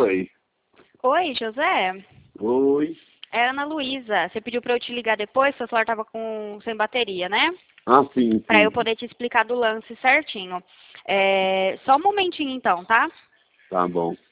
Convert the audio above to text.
Oi. Oi, José? Oi. É Ana Luísa. Você pediu para eu te ligar depois, seu celular estava sem bateria, né? Ah, sim, Para eu sim. poder te explicar do lance certinho. Só um momentinho então, tá? Tá bom.